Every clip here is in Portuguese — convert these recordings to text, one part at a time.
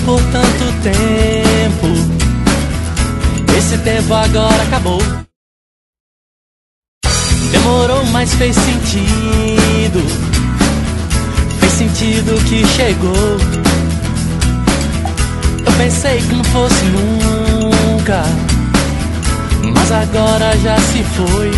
por tanto tempo. Esse tempo agora acabou. Demorou, mas fez sentido. Fez sentido que chegou. Eu pensei que não fosse nunca, mas agora já se foi.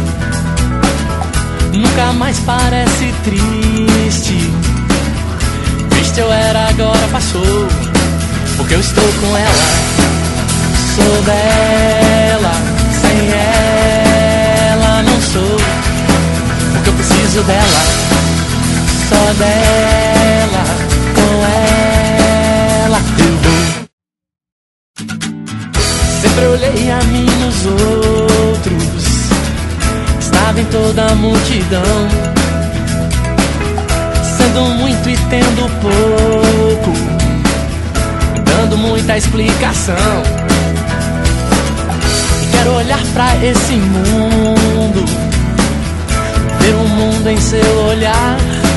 Nunca mais parece triste. Triste eu era, agora passou. Porque eu estou com ela. Sou dela, sem ela não sou. Porque eu preciso dela, só dela, com ela eu vou. Sempre olhei a mim nos outros, estava em toda a multidão, sendo muito e tendo pouco, dando muita explicação. Quero olhar pra esse mundo, ver o mundo em seu olhar.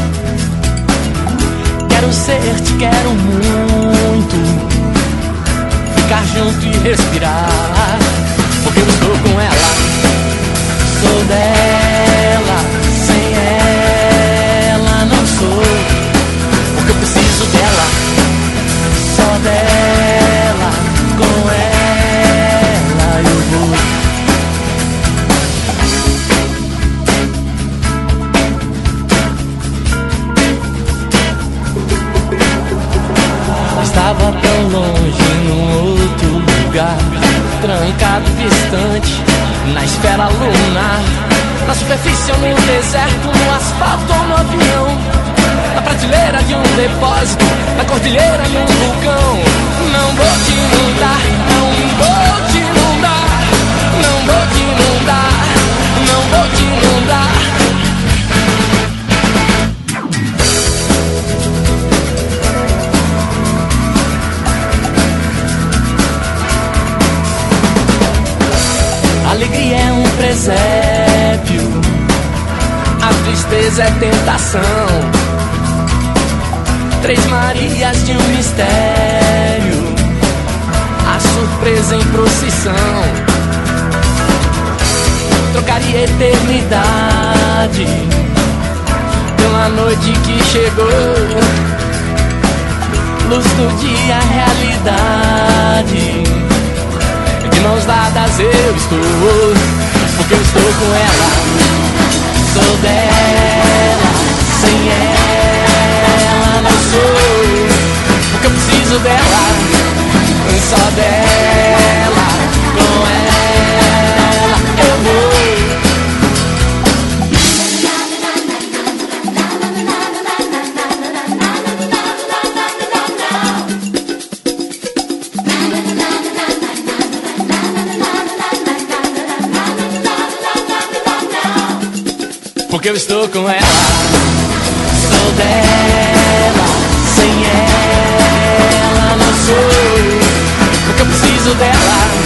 Quero ser, te quero muito, ficar junto e respirar. Porque eu estou com ela, sou dela, sem ela não sou. Porque eu preciso dela, só dela, com ela eu vou. Estava tão longe num outro lugar, trancado, distante, na esfera lunar, na superfície ou no deserto, no asfalto ou no avião, na prateleira de um depósito, na cordilheira de um vulcão. Não vou te inundar, não vou te inundar, não vou te inundar, não vou te inundar. Alegria é um presépio, a tristeza é tentação. Três Marias de um mistério, a surpresa em procissão. Trocaria eternidade pela noite que chegou. Luz do dia, realidade, de mãos dadas eu estou. Porque eu estou com ela, sou dela, sem ela não sou. Porque eu preciso dela, só dela, com ela eu vou. Porque eu estou com ela, sou dela, sem ela não sou. Porque eu preciso dela,